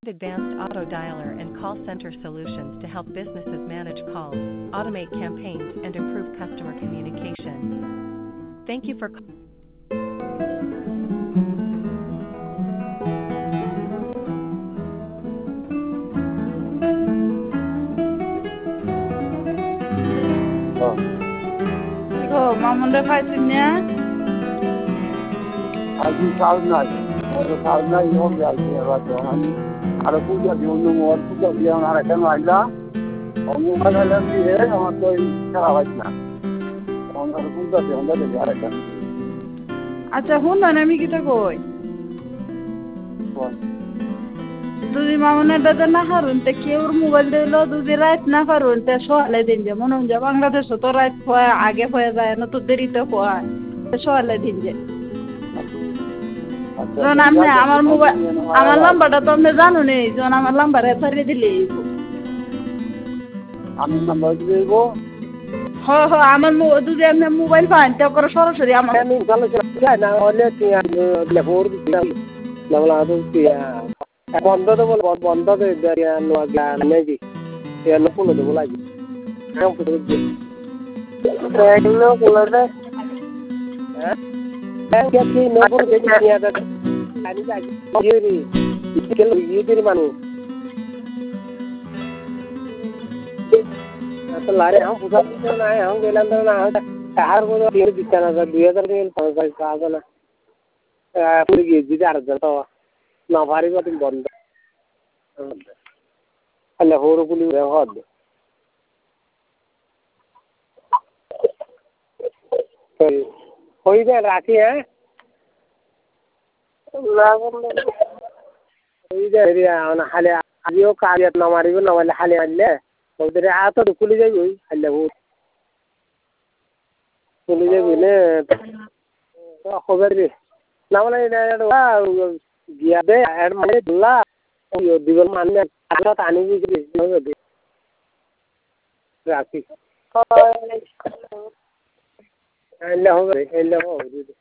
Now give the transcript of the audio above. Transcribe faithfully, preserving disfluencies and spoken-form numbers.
advanced auto dialer and call center solutions to help businesses manage calls, automate campaigns, and improve customer communication. Thank you for 어, 이거 마문데 파이스냐? 아주 사우나, 어, 사우나 이거 비하지 와서 아래 पूजा भी उन लोगों और पूजा भी हमारा करना है ना और मुंबई वाले भी है और कोई खराब है ना और हमारा पूजा भी होता है यार का আচ্ছা শুন না আমি কিটা কই যদি মামুনের দাদা না হারুন তে কেউর মোবাইল দিলো যদি রাত না পারুন তে সকালে দিন যে মনে হয় বাংলাদেশে তো রাত হয় আগে হয়ে যায় না তো দেরিতে হয় সকালে দিন যে যখন আপনি আমার মোবাইল আমার নাম্বারটা তো আপনি জানো নেই যখন আমার নাম্বারে ছাড়িয়ে দিলে আমি নাম্বার দিব হ হ আমার যদি আপনি মোবাইল পান তা করে সরাসরি আমার আমি ভালো চাই না হলে কি লেফোর দিলাম লাগলা তো কি বন্ধ তো বল বন্ধ তো দেয়া লাগা নেই এ লোকলো তো বলাই আমি পুরো দিই এগুলো কোলাতে হ্যাঁ क्या कि नौकर के दिया था आनी चाहिए ये री इसके लिए ये तेरे मानो तो लारे हम पूछा तो ना है हम गेला अंदर ना है कार को तीन दिखता ना दो हज़ार के पाँच साल का आगे ना पूरी ये जिधर जाता हो ना भारी को तुम बंद अल्लाह हो रो पुलिस है हद कोई दे राखी है कोई दे रिया ना हाले आजियो कार्य ना मारिबो ना वाले हाले आले उधर आ तो खुली जाई हाले हो खुली जाई ने तो खबर दे ना वाला ना गया दे एड माने दुला यो दिवल मानने आला तानी भी दे राखी हेलो हो हेलो हो